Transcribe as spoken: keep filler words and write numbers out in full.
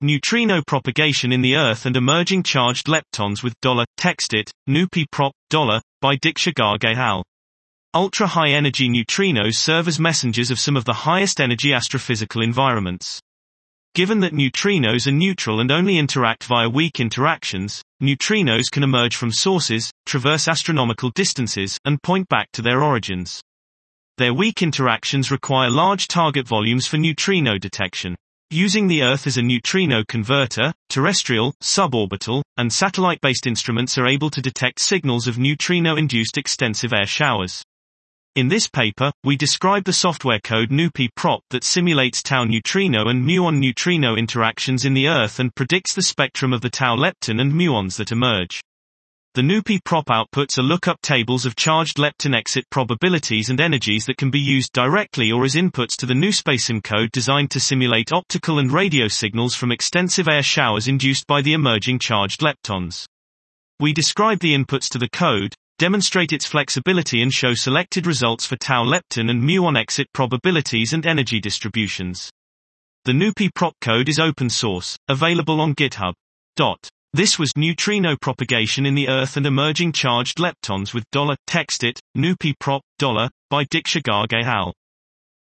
Neutrino propagation in the Earth and emerging charged leptons with $text it, NUPI prop, dollar, by Dikshagage et al. Ultra-high energy neutrinos serve as messengers of some of the highest energy astrophysical environments. Given that neutrinos are neutral and only interact via weak interactions, neutrinos can emerge from sources, traverse astronomical distances, and point back to their origins. Their weak interactions require large target volumes for neutrino detection. Using the Earth as a neutrino converter, terrestrial, suborbital, and satellite-based instruments are able to detect signals of neutrino-induced extensive air showers. In this paper, we describe the software code NUPI prop that simulates tau neutrino and muon neutrino interactions in the Earth and predicts the spectrum of the tau lepton and muons that emerge. The NUPI prop outputs are lookup tables of charged lepton exit probabilities and energies that can be used directly or as inputs to the NuSpaCim code designed to simulate optical and radio signals from extensive air showers induced by the emerging charged leptons. We describe the inputs to the code, demonstrate its flexibility and show selected results for tau lepton and muon exit probabilities and energy distributions. The NUPI prop code is open source, available on GitHub. This was Neutrino Propagation in the Earth and Emerging Charged Leptons with $text it, NUPI prop, dollar, by Dikshagage et al.